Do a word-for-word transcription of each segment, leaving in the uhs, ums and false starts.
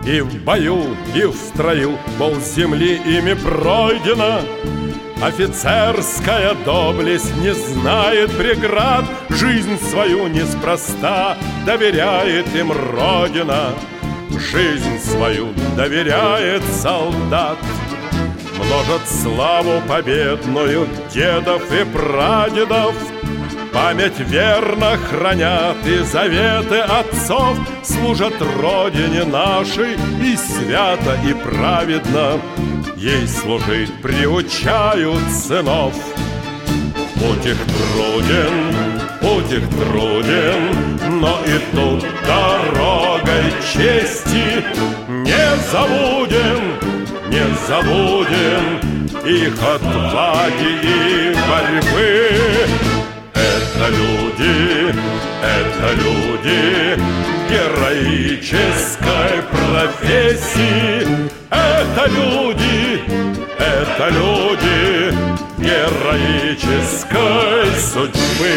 И в бою, и в строю полземли ими пройдено. Офицерская доблесть не знает преград, жизнь свою неспроста доверяет им Родина. Жизнь свою доверяет солдат. Множат славу победную дедов и прадедов, память верно хранят и заветы отцов, служат Родине нашей и свято, и праведно ей служить приучают сынов. Путь их труден, путь их труден, но и тут дорогой чести не забудем, не забудем их отваги и борьбы. Это люди, это люди героической профессии. Это люди, это люди героической судьбы.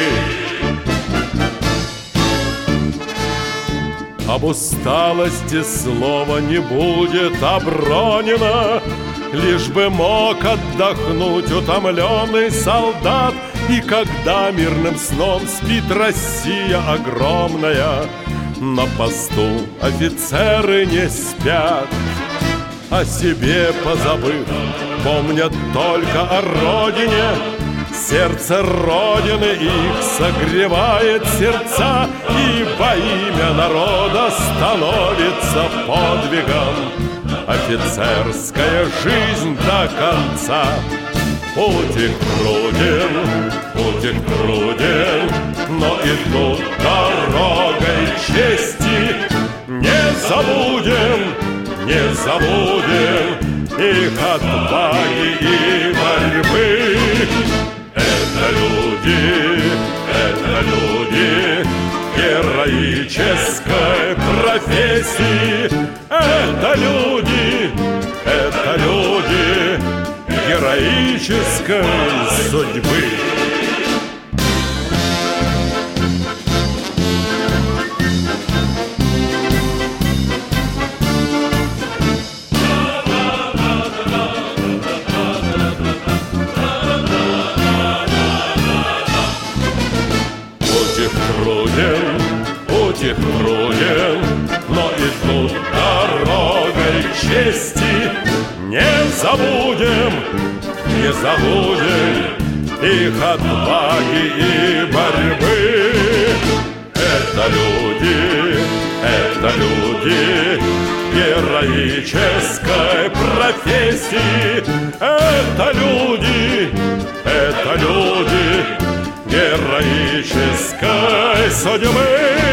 Об усталости слова не будет обронено, лишь бы мог отдохнуть утомленный солдат. И когда мирным сном спит Россия огромная, на посту офицеры не спят, о себе позабыв, помнят только о Родине. Сердце Родины их согревает сердца, и во имя народа становится подвигом офицерская жизнь до конца. Путь их труден, путь их труден, но и тут дорогой чести не забудем, не забудем их отваги и борьбы. Это люди, это люди героической профессии. Это люди, это люди героической судьбы. Путь их труден, путь их труден, но и тут дорогой чести не забудем, не забудем их отваги и борьбы. Это люди, это люди героической профессии. Это люди, это люди героической судьбы.